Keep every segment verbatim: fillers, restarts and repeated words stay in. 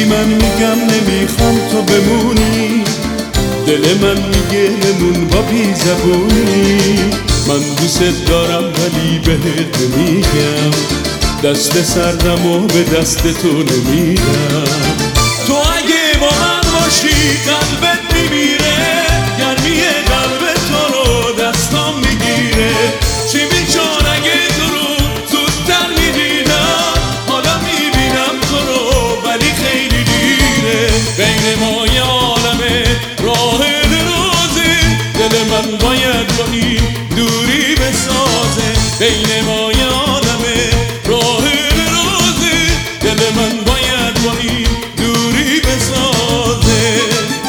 من میگم نمیخوام تو بمونی، دل من میگه بمون با بی زبونی. من دوست دارم ولی بهت نمیگم، دست سردم و به دست تو نمیدم. تو اگه با من باشی قلبت میمیره، گرمی قلب تو رو دستام میگیره. چی میشد اگه تو رو زودتر میدیدم، حالا میبینم تو رو ولی خیلی دیره. بین ما یه عالمه راه درازه، دل من باید با این دوری بسازه. بین ما یه عالمه راه درازه، دل من باید با این دوری بسازه.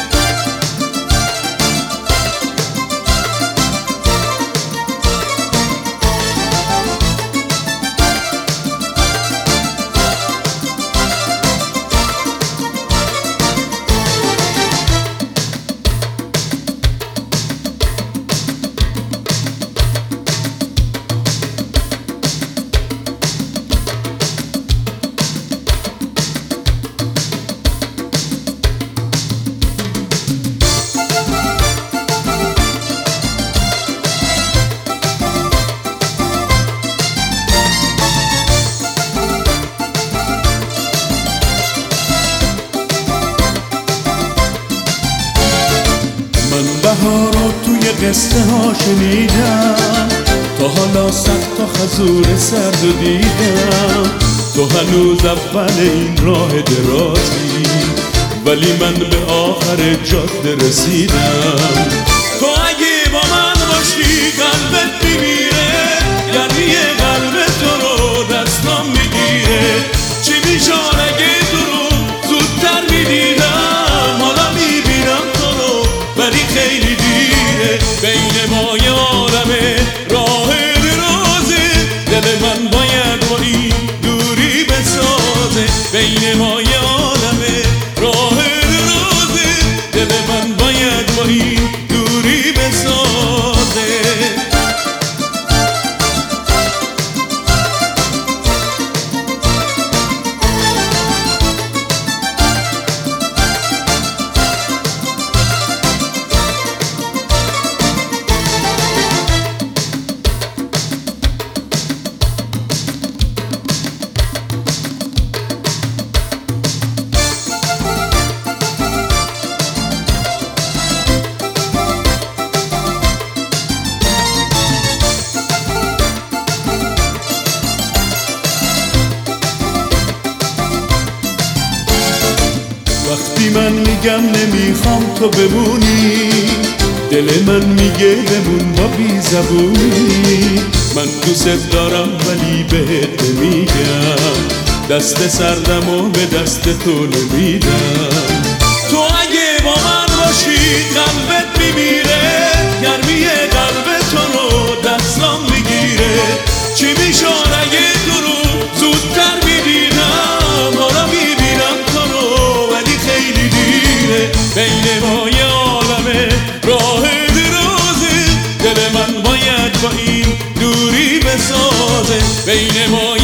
بهار رو توی قصه ها شنیدم، تا حالا سخت و خزور سرد و دیدم. تو هنوز اول این راه درازی، ولی من به آخر جاده رسیدم. تو اگه با من باشی قلبت میمیره، گرمی قلب تو رو دستام میگیره. چی میشد اگه تو رو زودتر میدیدم، حالا میبینم تو رو ولی خیلی دیره. بین ما یه عالمه راه درازه، دل من باید با این دوری بسازه. بین ما یه عالمه راه درازه، دل من باید با این دوری بسازه. وقتی من میگم نمیخوام تو بمونی، دل من میگه بمون با بی زبونی. من دوست دارم ولی بهت نمیگم، دست سردم و به دست تو نمیدم. تو اگه با من باشی قلبت میمیره، گرمی قلب تو رو دستام میگیره. چی میشد اگه تو رو زودتر میدیدم، حالا میبینم تو رو ولی خیلی دیره. بین ما یه عالمه راه درازه، دل من باید با این دوری بسازه. بین ما